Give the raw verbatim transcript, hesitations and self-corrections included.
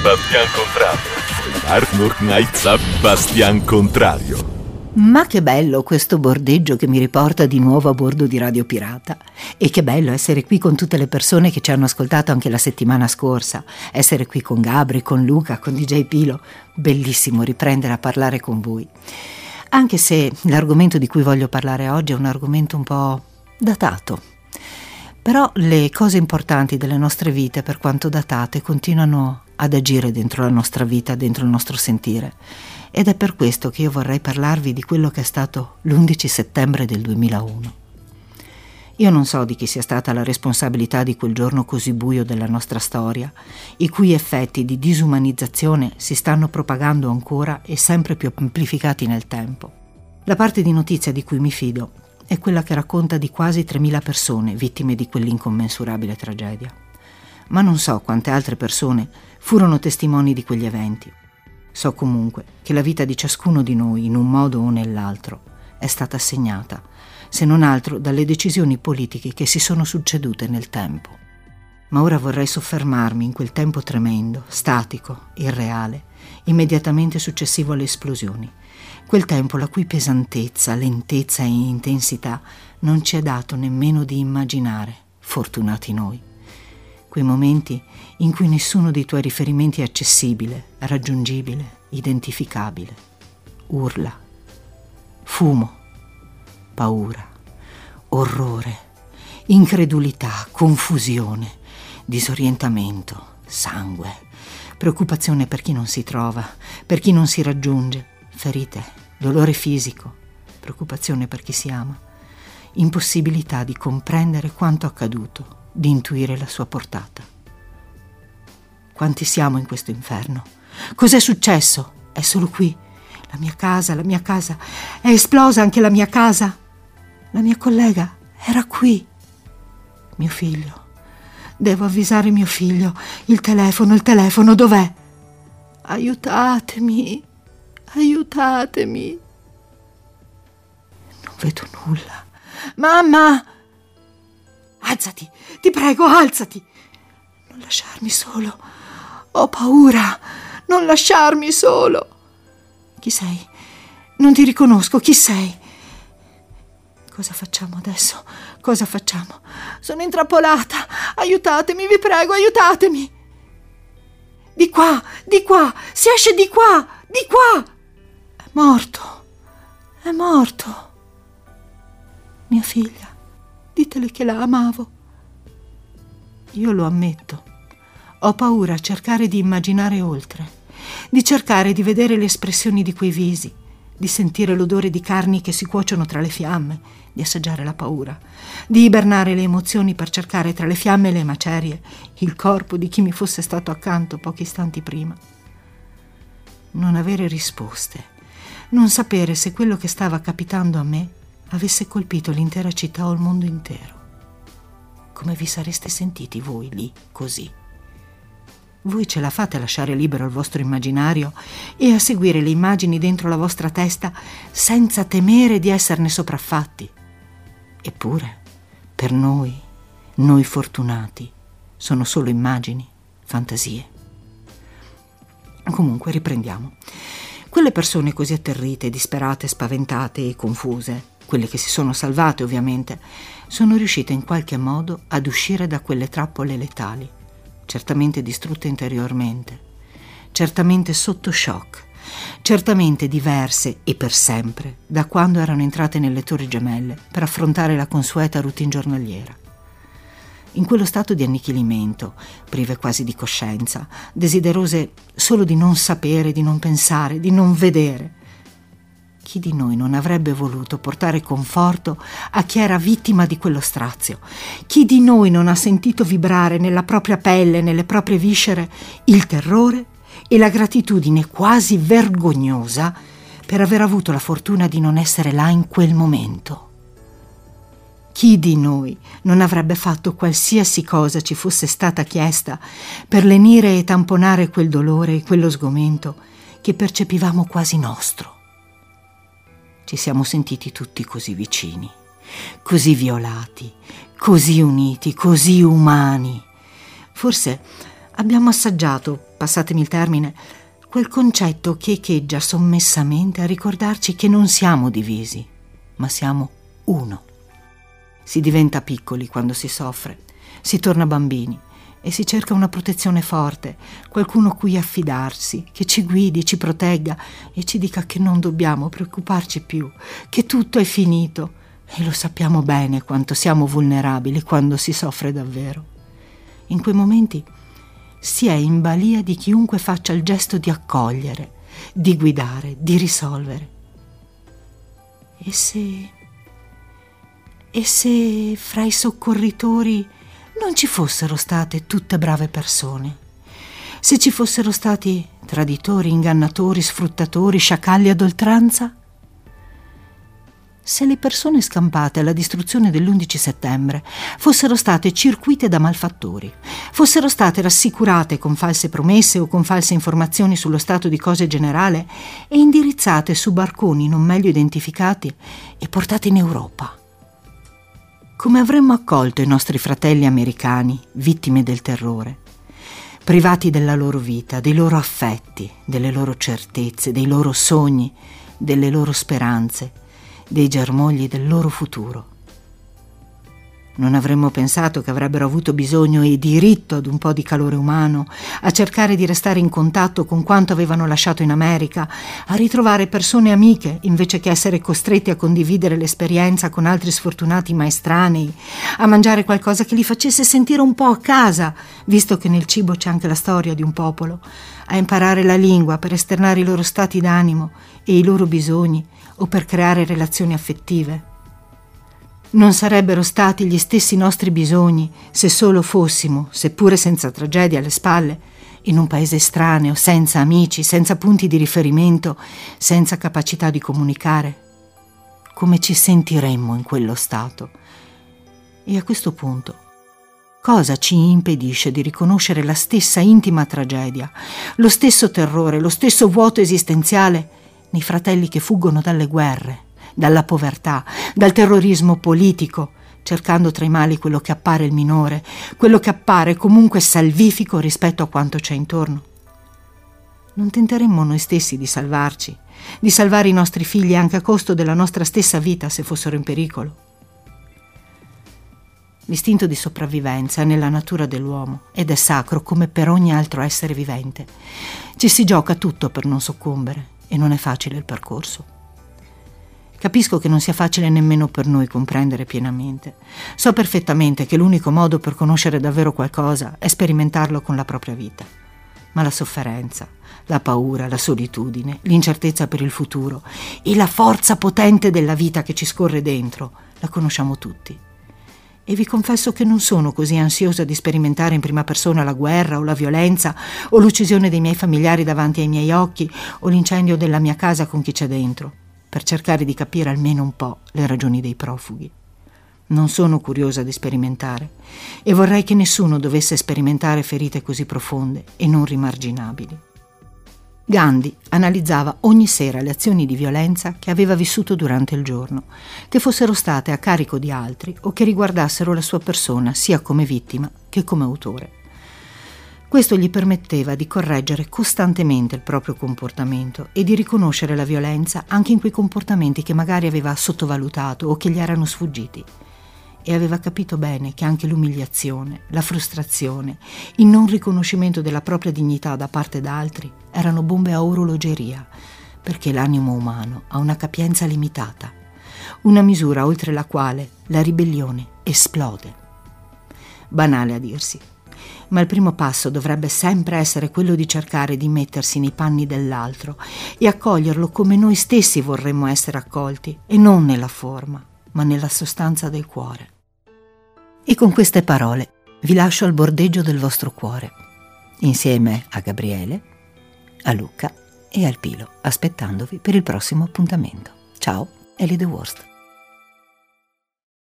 Bastian Contrario. Arnold Knight Bastian Contrario. Ma che bello questo bordeggio che mi riporta di nuovo a bordo di Radio Pirata. E che bello essere qui con tutte le persone che ci hanno ascoltato anche la settimana scorsa. Essere qui con Gabri, con Luca, con D J Pilo. Bellissimo riprendere a parlare con voi. Anche se l'argomento di cui voglio parlare oggi è un argomento un po' datato. Però le cose importanti delle nostre vite, per quanto datate, continuano ad agire dentro la nostra vita, dentro il nostro sentire. Ed è per questo che io vorrei parlarvi di quello che è stato l'undici settembre del duemilauno. Io non so di chi sia stata la responsabilità di quel giorno così buio della nostra storia, i cui effetti di disumanizzazione si stanno propagando ancora e sempre più amplificati nel tempo. La parte di notizia di cui mi fido è quella che racconta di quasi tremila persone vittime di quell'incommensurabile tragedia. Ma non so quante altre persone furono testimoni di quegli eventi. So comunque che la vita di ciascuno di noi, in un modo o nell'altro, è stata segnata, se non altro dalle decisioni politiche che si sono succedute nel tempo. Ma ora vorrei soffermarmi in quel tempo tremendo, statico, irreale, immediatamente successivo alle esplosioni. Quel tempo la cui pesantezza, lentezza e intensità non ci è dato nemmeno di immaginare, fortunati noi. Quei momenti in cui nessuno dei tuoi riferimenti è accessibile, raggiungibile, identificabile. Urla, fumo, paura, orrore, incredulità, confusione, disorientamento, sangue, preoccupazione per chi non si trova, per chi non si raggiunge, ferite, dolore fisico, preoccupazione per chi si ama, impossibilità di comprendere quanto accaduto, di intuire la sua portata. Quanti siamo in questo inferno? Cos'è successo? È solo qui. La mia casa, la mia casa. È esplosa anche la mia casa. La mia collega era qui. Mio figlio. Devo avvisare mio figlio. Il telefono, il telefono, dov'è? Aiutatemi. Aiutatemi. Non vedo nulla. Mamma! Alzati, ti prego, alzati. Non lasciarmi solo. Ho paura. Non lasciarmi solo. Chi sei? Non ti riconosco. Chi sei? Cosa facciamo adesso? Cosa facciamo? Sono intrappolata. Aiutatemi, vi prego, aiutatemi. Di qua, di qua. Si esce di qua, di qua. È morto. È morto. Mia figlia. Ditele che la amavo. Io lo ammetto. Ho paura a cercare di immaginare oltre, di cercare di vedere le espressioni di quei visi, di sentire l'odore di carni che si cuociono tra le fiamme, di assaggiare la paura, di ibernare le emozioni per cercare tra le fiamme e le macerie il corpo di chi mi fosse stato accanto pochi istanti prima. Non avere risposte, non sapere se quello che stava capitando a me avesse colpito l'intera città o il mondo intero. Come vi sareste sentiti voi lì, così? Voi ce la fate a lasciare libero il vostro immaginario e a seguire le immagini dentro la vostra testa senza temere di esserne sopraffatti? Eppure, per noi, noi fortunati, sono solo immagini, fantasie. Comunque, riprendiamo. Quelle persone così atterrite, disperate, spaventate e confuse, quelle che si sono salvate ovviamente, sono riuscite in qualche modo ad uscire da quelle trappole letali, certamente distrutte interiormente, certamente sotto shock, certamente diverse e per sempre da quando erano entrate nelle Torri Gemelle per affrontare la consueta routine giornaliera. In quello stato di annichilimento, prive quasi di coscienza, desiderose solo di non sapere, di non pensare, di non vedere. Chi di noi non avrebbe voluto portare conforto a chi era vittima di quello strazio? Chi di noi non ha sentito vibrare nella propria pelle, nelle proprie viscere, il terrore e la gratitudine quasi vergognosa per aver avuto la fortuna di non essere là in quel momento? Chi di noi non avrebbe fatto qualsiasi cosa ci fosse stata chiesta per lenire e tamponare quel dolore e quello sgomento che percepivamo quasi nostro? Ci siamo sentiti tutti così vicini, così violati, così uniti, così umani. Forse abbiamo assaggiato passatemi il termine, quel concetto che echeggia sommessamente a ricordarci che non siamo divisi, ma siamo uno. Si diventa piccoli quando si soffre, si torna bambini e si cerca una protezione forte, qualcuno a cui affidarsi, che ci guidi, ci protegga e ci dica che non dobbiamo preoccuparci più, che tutto è finito. E lo sappiamo bene quanto siamo vulnerabili quando si soffre davvero. In quei momenti si è in balia di chiunque faccia il gesto di accogliere, di guidare, di risolvere. E se... e se fra i soccorritori non ci fossero state tutte brave persone? Se ci fossero stati traditori, ingannatori, sfruttatori, sciacalli ad oltranza? Se le persone scampate alla distruzione dell'undici settembre fossero state circuite da malfattori, fossero state rassicurate con false promesse o con false informazioni sullo stato di cose generale e indirizzate su barconi non meglio identificati e portate in Europa, come avremmo accolto i nostri fratelli americani, vittime del terrore, privati della loro vita, dei loro affetti, delle loro certezze, dei loro sogni, delle loro speranze, dei germogli del loro futuro? Non avremmo pensato che avrebbero avuto bisogno e diritto ad un po' di calore umano, a cercare di restare in contatto con quanto avevano lasciato in America, a ritrovare persone amiche invece che essere costretti a condividere l'esperienza con altri sfortunati ma estranei, a mangiare qualcosa che li facesse sentire un po' a casa, visto che nel cibo c'è anche la storia di un popolo, a imparare la lingua per esternare i loro stati d'animo e i loro bisogni o per creare relazioni affettive. Non sarebbero stati gli stessi nostri bisogni se solo fossimo, seppure senza tragedia alle spalle, in un paese estraneo, senza amici, senza punti di riferimento, senza capacità di comunicare. Come ci sentiremmo in quello stato? E a questo punto, cosa ci impedisce di riconoscere la stessa intima tragedia, lo stesso terrore, lo stesso vuoto esistenziale nei fratelli che fuggono dalle guerre, dalla povertà, dal terrorismo politico, cercando tra i mali quello che appare il minore, quello che appare comunque salvifico rispetto a quanto c'è intorno? Non tenteremmo noi stessi di salvarci, di salvare i nostri figli anche a costo della nostra stessa vita se fossero in pericolo? L'istinto di sopravvivenza è nella natura dell'uomo ed è sacro come per ogni altro essere vivente. Ci si gioca tutto per non soccombere e non è facile il percorso. Capisco che non sia facile nemmeno per noi comprendere pienamente. So perfettamente che l'unico modo per conoscere davvero qualcosa è sperimentarlo con la propria vita. Ma la sofferenza, la paura, la solitudine, l'incertezza per il futuro e la forza potente della vita che ci scorre dentro, la conosciamo tutti. E vi confesso che non sono così ansiosa di sperimentare in prima persona la guerra o la violenza o l'uccisione dei miei familiari davanti ai miei occhi o l'incendio della mia casa con chi c'è dentro, per cercare di capire almeno un po' le ragioni dei profughi. Non sono curiosa di sperimentare e vorrei che nessuno dovesse sperimentare ferite così profonde e non rimarginabili. Gandhi analizzava ogni sera le azioni di violenza che aveva vissuto durante il giorno, che fossero state a carico di altri o che riguardassero la sua persona sia come vittima che come autore. Questo gli permetteva di correggere costantemente il proprio comportamento e di riconoscere la violenza anche in quei comportamenti che magari aveva sottovalutato o che gli erano sfuggiti. E aveva capito bene che anche l'umiliazione, la frustrazione, il non riconoscimento della propria dignità da parte d'altri erano bombe a orologeria, perché l'animo umano ha una capienza limitata, una misura oltre la quale la ribellione esplode. Banale a dirsi, ma il primo passo dovrebbe sempre essere quello di cercare di mettersi nei panni dell'altro e accoglierlo come noi stessi vorremmo essere accolti, e non nella forma, ma nella sostanza del cuore. E con queste parole vi lascio al bordeggio del vostro cuore, insieme a Gabriele, a Luca e al Pilo, aspettandovi per il prossimo appuntamento. Ciao, Ellie The Worst.